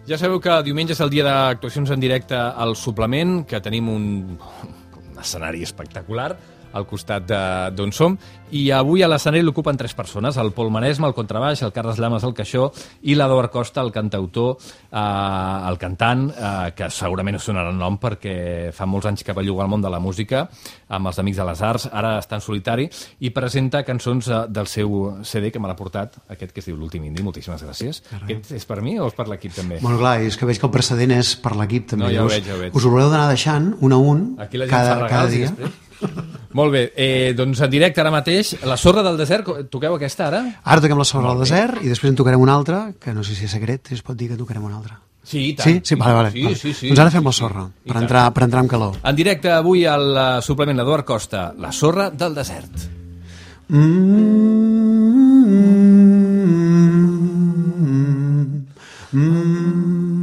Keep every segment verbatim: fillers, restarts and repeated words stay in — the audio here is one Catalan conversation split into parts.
Ja sabeu que diumenge és el dia d'actuacions en directe al Suplement, que tenim un, un escenari espectacular al costat d'on som, i avui a l'escenari l'ocupen tres persones, el Pol Maresme, el contrabaix, el Carles Llamas, el caixó, i l'Eduard Costa, el cantautor, eh, el cantant, eh, que segurament us sonarà el nom perquè fa molts anys que belluga al món de la música, amb els Amics de les Arts, ara està en solitari, i presenta cançons eh, del seu C D, que me l'ha portat, aquest que es diu L'Últim Indi. Moltíssimes gràcies. Carai. Aquest és per mi o és per l'equip també? Bueno, clar, és que veig que el precedent és per l'equip també. No, ja ho us, veig, ja ho veig. Us ho haureu d'anar deixant, un a un, Aquí la gent cada, fa cada regals dia. i després... Molt bé, eh, doncs en directe ara mateix, La Sorra del Desert, toqueu aquesta ara? Ara toquem La Sorra del Desert i després en tocarem una altra, que no sé si és secret, si es pot dir que tocarem una altra. Sí, i tant. Sí? Sí, vale, vale. Sí, vale. sí, sí, doncs ara fem La sí, Sorra, sí, per, entrar, per entrar en calor. En directe avui al uh, suplement l'Eduard Costa, La Sorra del Desert. Mm-hmm. Mm-hmm.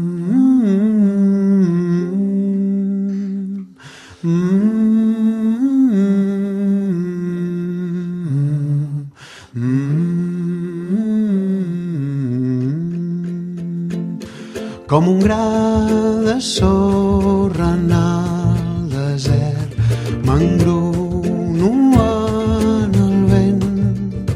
Com un gra de sorra en el desert, m'engruno en el vent,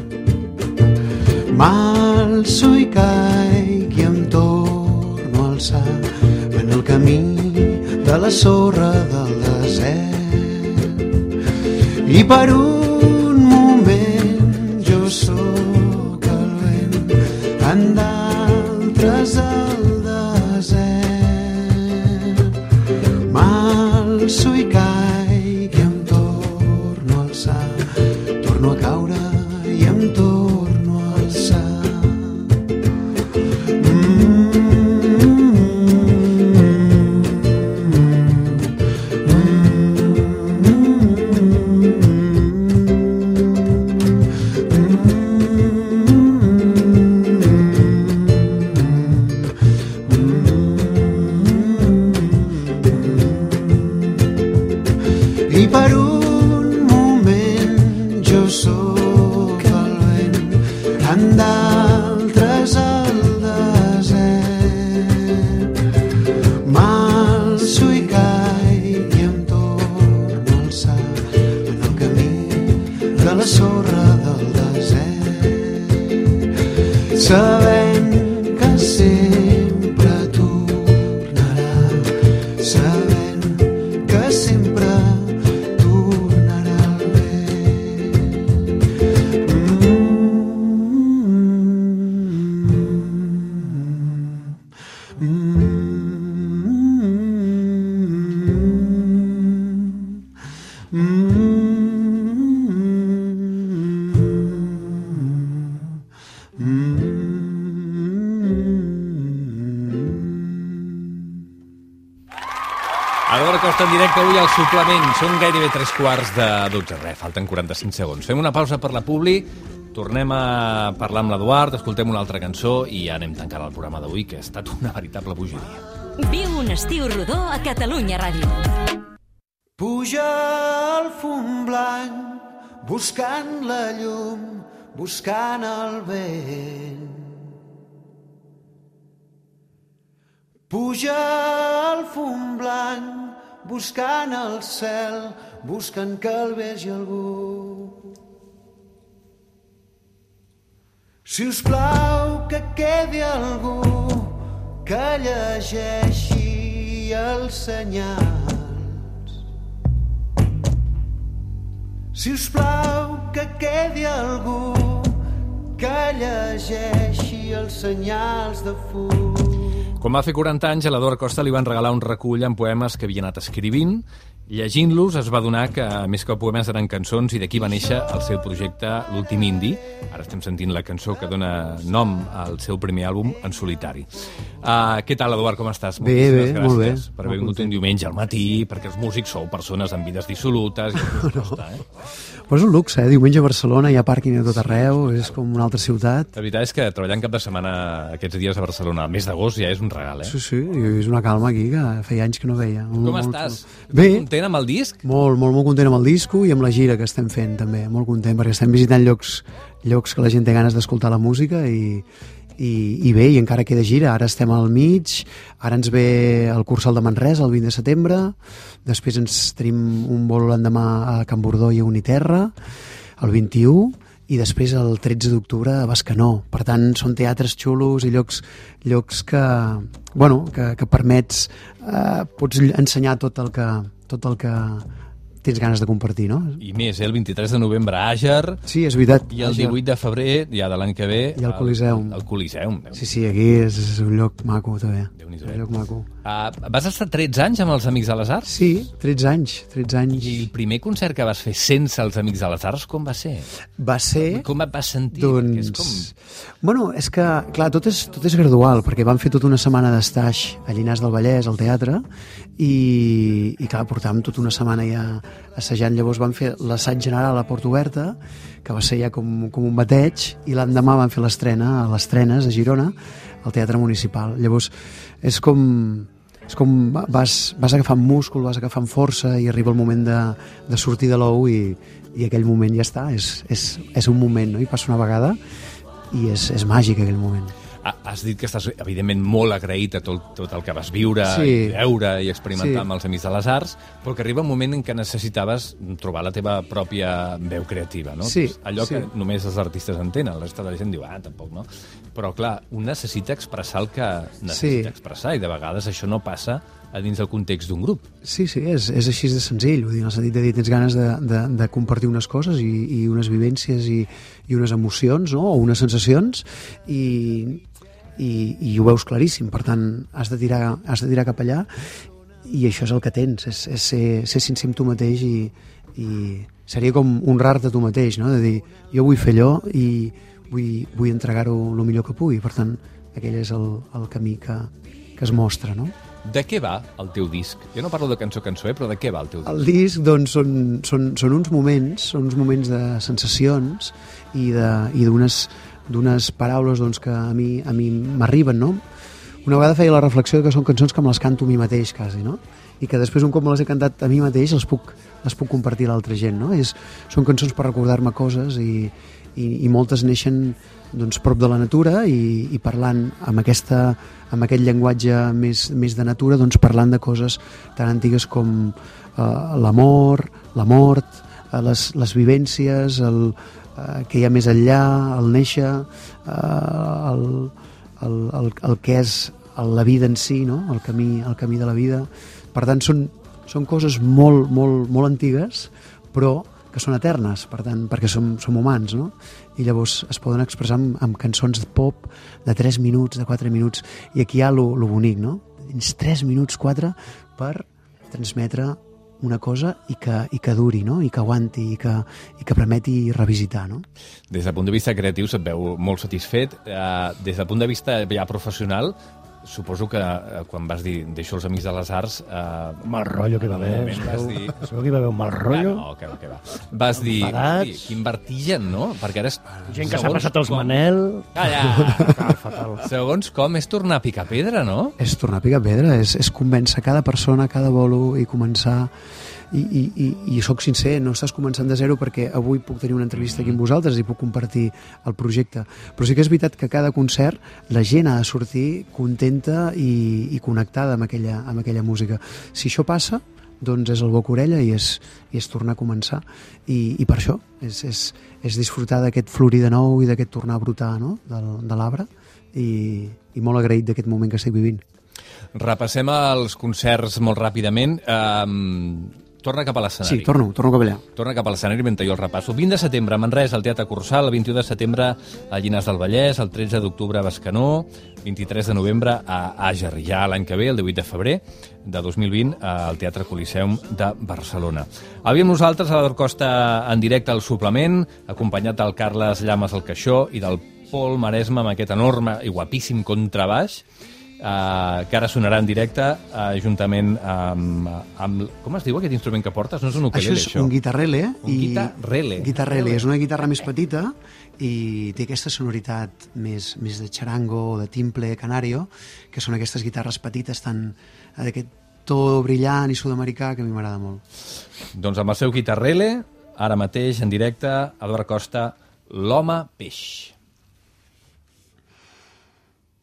m'alço i caic i em torno a alçar en el camí de la sorra del desert. I per un moment jo sóc el vent, en d'altres el m'alço i caic i em torno a alçar, torno a caure i em torno a alçar. I per un moment jo sóc el vent, en d'altres el desert. M'alço i caic i em torno a alçar en el camí de la sorra del desert, sabent que sempre tornarà, sabent que sempre Eduard Costa en directe avui al Suplement. Són gairebé tres quarts de dotze. Res, falten quaranta-cinc segons. Fem una pausa per la publi, tornem a parlar amb l'Eduard, escoltem una altra cançó i ja anem tancant el programa d'avui, que ha estat una veritable bogeria. Viu un estiu rodó a Catalunya Ràdio. Puja el fum blanc, buscant la llum, buscant el vent. Puja el fum blanc, buscant el cel, buscant que el vegi algú. Si us plau que quedi algú que llegeixi els senyals. Si us plau que quedi algú que llegeixi els senyals de fum. Quan va fer quaranta anys, a l'Eduard Costa li van regalar un recull amb poemes que havia anat escrivint. Llegint-los es va adonar que més que poemes eren cançons i d'aquí va néixer el seu projecte L'Últim Indi. Ara estem sentint la cançó que dona nom al seu primer àlbum en solitari. Uh, què tal, Eduard, com estàs? Bé, bé, molt bé. Per haver vingut un diumenge al matí, perquè els músics sou persones amb vides dissolutes. I no. Costa, eh? Però és un luxe, eh? Diumenge a Barcelona hi ha pàrquing a tot arreu, és com una altra ciutat. La veritat és que treballant cap de setmana aquests dies a Barcelona, al mes d'agost, ja és un regal, eh? Sí, sí, és una calma aquí que feia anys que no veia. Com molt, estàs? Bé. Content amb el disc? Molt, molt, molt content amb el disco i amb la gira que estem fent també, molt content, perquè estem visitant llocs, llocs que la gent té ganes d'escoltar la música i, I, i bé, i encara queda gira, ara estem al mig, ara ens ve el Cursal de Manresa el vint de setembre, després ens tenim un vol l'endemà a Can Bordó i a Uniterra el vint-i-u, i després el tretze d'octubre a Bescanó. Per tant, són teatres xulos i llocs, llocs que, bueno, que, que permets, eh, pots ensenyar tot el que, tot el que tens ganes de compartir, no? I més, eh? El vint-i-tres de novembre a Àger. Sí, és veritat. I el divuit de febrer, ja de l'any que ve... I el Coliseum. El, el Coliseum. Sí, sí, aquí és, és un lloc maco, també. Déu-n'hi-do. Un lloc maco. Uh, vas estar tretze anys amb els Amics de les Arts? Sí, tretze anys, tretze anys. I el primer concert que vas fer sense els Amics de les Arts, com va ser? Va ser... Com et vas sentir? Doncs... És com... Bueno, és que, clar, tot és, tot és gradual, perquè vam fer tota una setmana d'estaix a Llinars del Vallès, al teatre, i, i clar, portàvem tota una setmana ja assajant. Llavors vam fer l'assaig general a Porta Oberta, que va ser ja com, com un bateig, i l'endemà vam fer l'estrena a les Trenes, a Girona, al Teatre Municipal. Llavors, és com... és com vas, vas agafant múscul, vas agafant força i arriba el moment de, de sortir de l'ou i, i aquell moment ja està, és, és, és un moment, no? I passa una vegada i és, és màgic aquell moment. Has dit que estàs, evidentment, molt agraït a tot, tot el que vas viure, sí. i veure i experimentar sí. amb els Amics de les Arts, però que arriba un moment en què necessitaves trobar la teva pròpia veu creativa, no? Sí, allò sí. que només els artistes entenen, la resta de la gent diu, ah, tampoc, no? Però, clar, un necessita expressar el que necessita sí. expressar, i de vegades això no passa a dins del context d'un grup. Sí, sí, és, és així de senzill, vull dir, en el sentit de dir, tens ganes de, de, de compartir unes coses i, i unes vivències i, i unes emocions, no? O unes sensacions, i... I, i ho veus claríssim, per tant has de tirar, has de tirar cap allà i això és el que tens, és, és ser, ser sincer amb tu mateix i, i seria com honrar-te tu mateix, no? De dir, jo vull fer allò i vull, vull entregar-ho el millor que pugui, per tant aquell és el, el camí que, que es mostra, no? De què va el teu disc? Jo no parlo de cançó a cançó, eh, però de què va el teu disc? El disc, doncs, són, són, són uns moments, són uns moments de sensacions i d'unes d'unes paraules doncs, que a mi a mi m'arriben, no? Una vegada feia la reflexió que són cançons que me les canto a mi mateix, quasi, no? I que després, un cop me les he cantat a mi mateix, les puc, les puc compartir a l'altra gent, no? És, són cançons per recordar-me coses i, i, i moltes neixen doncs, prop de la natura i, i parlant amb, aquesta, amb aquest llenguatge més, més de natura, doncs, parlant de coses tan antigues com eh, l'amor, la mort, eh, les, les vivències, el Uh, que hi ha més enllà, el néixer, uh, el, el, el, el que és la vida en si, no? el, camí, el camí de la vida. Per tant, són, són coses molt, molt, molt antigues, però que són eternes, per tant, perquè som, som humans, no? I llavors es poden expressar amb, amb cançons de pop de tres minuts, de quatre minuts, i aquí hi ha lo, lo bonic, no? Tens tres minuts, quatre, per transmetre una cosa i que, i que duri, no? I que aguanti, i que, i que permeti revisitar, no? Des del punt de vista creatiu se't veu molt satisfet. Uh, des del punt de vista ja professional, suposo que uh, quan vas dir deixo els Amics de les Arts... Uh, mal rotllo que va haver. Vas dir... Segur que hi va haver un mal rotllo. Ah, no, que, que va. Vas dir, hosti, quin vertigen, no? Perquè ara és... Gent que s'ha passat els Manel... Ah, ja. Fatal, fatal. Segons com és tornar a picar pedra, no? És tornar a picar pedra, és, és convèncer cada persona, cada bolo i començar... I, i, i, i soc sincer, no estàs començant de zero perquè avui puc tenir una entrevista aquí amb vosaltres i puc compartir el projecte, però sí que és veritat que cada concert la gent ha de sortir contenta i, i connectada amb aquella, amb aquella música. Si això passa, doncs és el boca-orella i és, i és tornar a començar i, i per això és, és, és disfrutar d'aquest florir de nou i d'aquest tornar a brotar, no? de, de l'arbre i, i molt agraït d'aquest moment que estic vivint. Repassem els concerts molt ràpidament. Um... Torna cap a l'escenari. Sí, torno, torno cap allà. Torna cap a l'escenari mentre jo el repasso. vint de setembre a Manresa, al Teatre Cursal, el vint-i-u de setembre a Llinars del Vallès, el tretze d'octubre a Bescanó, vint-i-tres de novembre a Àger, ja l'any que ve, el divuit de febrer de dos mil vint, al Teatre Coliseum de Barcelona. Havíem nosaltres a l'Ador Costa en directe al suplement, acompanyat del Carles Llames al caixó i del Pol Maresme amb aquest enorme i guapíssim contrabaix, Uh, que ara sonarà en directe uh, juntament amb, amb... Com es diu aquest instrument que portes? No és un ukelele, això? Això és un guitarrele. Un i... guitarrele. Guitarrele. És una guitarra més petita i té aquesta sonoritat més, més de charango o de timple canario, que són aquestes guitarres petites tan d'aquest to brillant i sud-americà que a mi m'agrada molt. Doncs amb el seu guitarrele, ara mateix en directe, Eduard Costa, l'Home Peix.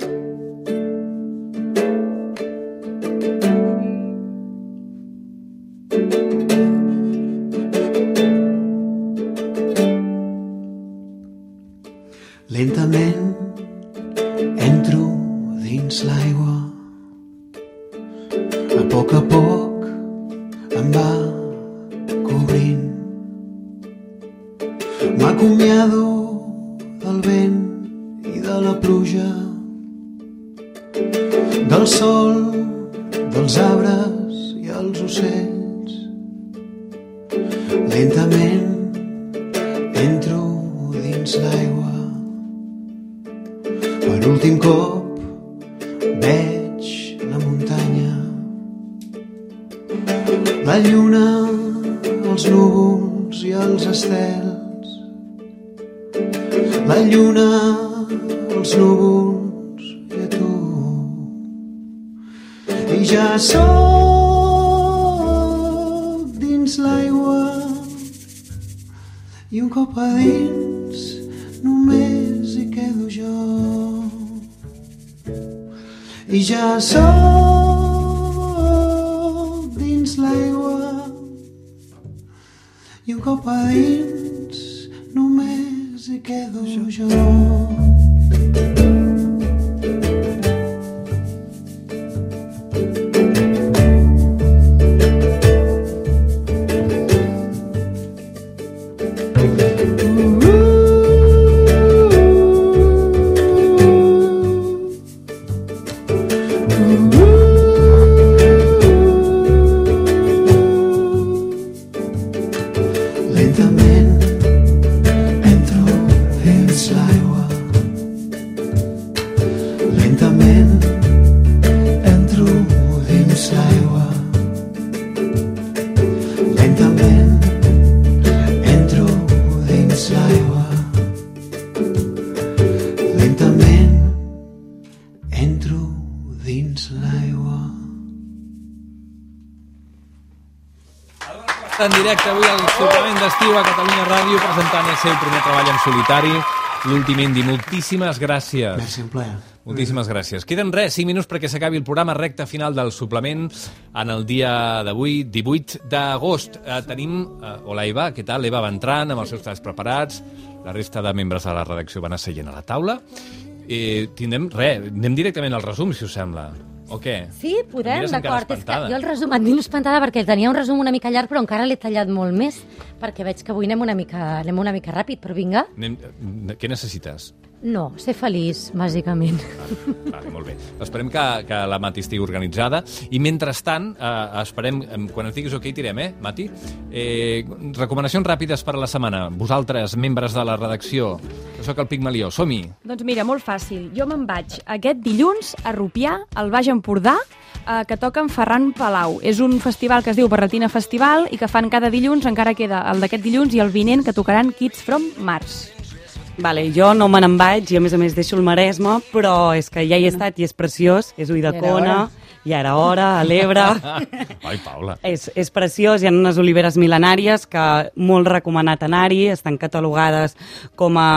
Lentament entro dins l'aigua. A poc a poc em va cobrint. M'acomiado del vent i de la pluja, del sol, dels arbres i els ocells. Lentament entro dins l'aigua. Per últim cop veig la muntanya, la lluna, els núvols i els estels. La lluna, els núvols i a tu. I ja sóc dins l'aigua i un cop a dins només hi quedo jo. I ja sóc dins l'aigua i un cop a dins només hi quedo jo. En directe avui al suplement d'estiu a Catalunya Ràdio presentant el seu primer treball en solitari, l'últim Indi. Moltíssimes gràcies. Merci, un plaer. Moltíssimes gràcies. Queden res, cinc minuts perquè s'acabi el programa, recta final del suplement en el dia d'avui, divuit d'agost. Eh, tenim... Eh, hola, Eva, què tal? Eva va entrant amb els seus talls preparats, la resta de membres de la redacció van asseient a la taula. Eh, tindrem res, anem directament al resum, si us sembla. O què? Sí, podem, d'acord. És que jo el resum, et miro espantada perquè tenia un resum una mica llarg, però encara l'he tallat molt més, perquè veig que avui anem una mica, anem una mica ràpid, però vinga. Anem, què necessites? No, ser feliç, bàsicament. Vale, vale, molt bé. Esperem que, que la Mati estigui organitzada. I mentrestant, eh, esperem, quan ens diguis ok, tirem, eh, Mati? Eh, recomanacions ràpides per a la setmana. Vosaltres, membres de la redacció, que sóc el Pigmalió, som-hi. Doncs mira, molt fàcil. Jo me'n vaig aquest dilluns a Rupià, al Baix Empordà, eh, que toca en Ferran Palau. És un festival que es diu Barretina Festival i que fan cada dilluns, encara queda el d'aquest dilluns i el vinent, que tocaran Kids from Mars. Vale, jo no me n'en vaig i a més a més deixo el Maresme, però és que ja hi he estat i és preciós, és Ulldecona, ja era hora, a l'Ebre. Ai, Paula. És, és preciós, hi ha unes oliveres mil·lenàries que molt recomanat anar-hi, estan catalogades com a...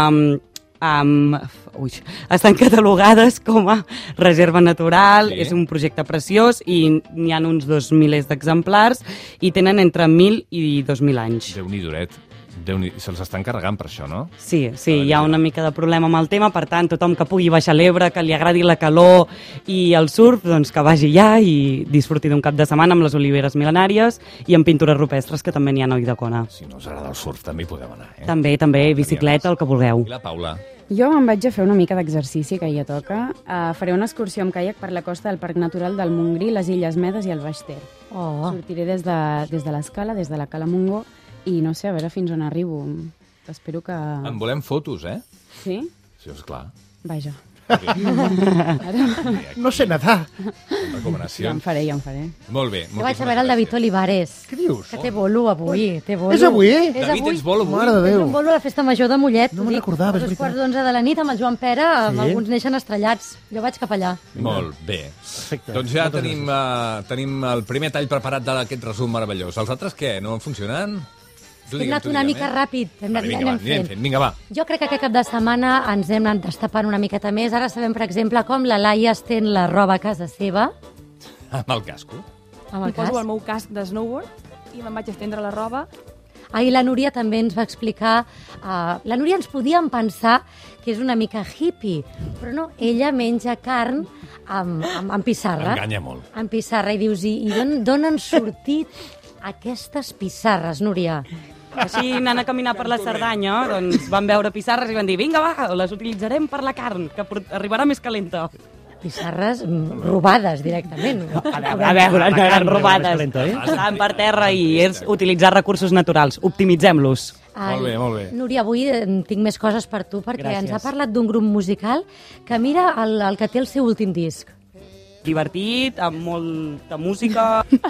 Um, ui, estan catalogades com a reserva natural, sí. És un projecte preciós i n'hi ha uns dos milers d'exemplars i tenen entre mil i dos mil anys. Déu-n'hi, Doret. Se'ls estan carregant per això, no? Sí, sí, hi ha una mica de problema amb el tema, per tant, tothom que pugui baixar a l'Ebre, que li agradi la calor i el surf, doncs que vagi allà i disfruti d'un cap de setmana amb les oliveres mil·lenàries i amb pintures rupestres, que també n'hi ha a Ulldecona. Si no us agrada el surf, també hi podeu anar, eh? També, també, bicicleta, el que vulgueu. I la Paula? Jo me'n vaig a fer una mica d'exercici, que ja toca. Uh, faré una excursió amb caiac per la costa del Parc Natural del Montgrí, les Illes Medes i el Baix Ter. Oh. Sortiré des de, des de l'escala, des de la Cala Montgó, i no sé, a veure fins on arribo. Espero que... En volem fotos, eh? Sí? Sí, esclar. Vaja. No sé nedar. Recomanacions. Ja en faré, ja en faré. Molt bé. Jo vaig a veure el David Olivares. Què dius? Que té bolo avui. Té bolo. És avui? És David, avui. tens bolo avui? Mare de És Déu. un bolo a la festa major de Mollet. No me'n recordava, és A dos veritat. quarts d'onze de la nit amb el Joan Pere, amb Sí? alguns neixen estrellats. Jo vaig cap allà. Molt bé. Perfecte. Doncs ja Moltes tenim, uh, tenim el primer tall preparat d'aquest resum meravellós. Els altres què? No funcionen? Hem anat una mica ràpid. Hem Vale, vinga, va, anem fent. Vinga, va. Jo crec que aquest cap de setmana ens hem anat destapant una miqueta més. Ara sabem, per exemple, com la Laia estén la roba a casa seva. Amb el casco. Amb el Em poso cas. el meu casc de snowboard i me'n vaig estendre la roba. Ahir la Núria també ens va explicar... Uh, la Núria ens podíem pensar que és una mica hippie, però no, ella menja carn amb, amb, amb pissarra. Enganya molt. Amb pissarra. I dius, i, i d'on han sortit aquestes pissarres, Núria? Així, anant a caminar per la Cerdanya, doncs van veure pissarres i van dir vinga, va, les utilitzarem per la carn, que arribarà més calenta. Pissarres robades directament. A veure, a veure, no eren robades. Estaven per terra i és utilitzar recursos naturals. Optimitzem-los. Ai, Molt bé, molt bé. Núria, avui eh, tinc més coses per tu, perquè Gràcies. ens ha parlat d'un grup musical que mira el, el que té el seu últim disc. Divertit, amb molta música...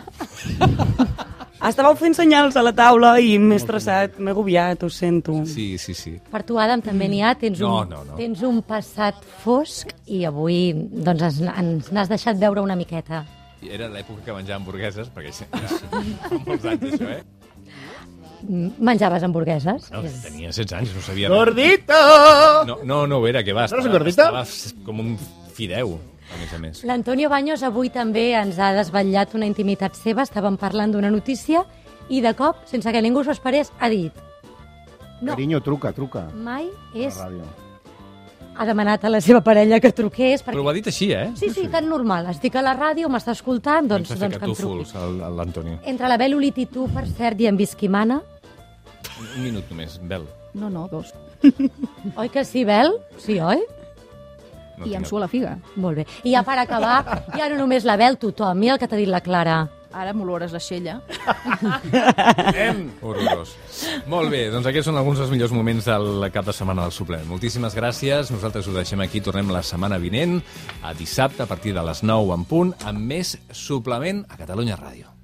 Estàveu fent senyals a la taula i m'he estressat, m'he agobiat, ho sento. Sí, sí, sí. Per tu, Adam, també n'hi ha. Tens, No, un, no, no. tens un passat fosc i avui doncs, ens, ens n'has deixat veure una miqueta. I era l'època que menjava hamburgueses, perquè sí, fa molts anys això, eh? Mm, Menjaves hamburgueses? No, És- tenia setze anys, no sabia... Gordito! No, no, no ho era, que va. No eres Estava, gordita? estava com un fideu, a més a més. L'Antonio Baños avui també ens ha desvetllat una intimitat seva. Estàvem parlant d'una notícia i de cop, sense que ningú s'ho esperés, ha dit no, Carinyo, truca, truca. mai A és... la ràdio. Ha demanat a la seva parella que truqués. Perquè... Però ho ha dit així, eh? Sí, sí, tan normal. Estic a la ràdio, m'està escoltant, doncs, Doncs, doncs que em truqui. catúfols, el- l'Antonio. Entre la Bel Olit i tu, per cert, i en Visquimana. Un minut només, Bel. No, no, dos. Oi que sí, Bel? Sí, oi? No I em tinc- sua la figa. Molt bé. I ja per acabar, ja no només la Bel, tothom. Mira el que t'ha dit la Clara. Ara m'olores la xella. Horrorós. Molt bé, doncs aquests són alguns dels millors moments del cap de setmana del suplement. Moltíssimes gràcies. Nosaltres ho deixem aquí. Tornem la setmana vinent, a dissabte, a partir de les nou en punt, amb més suplement a Catalunya Ràdio.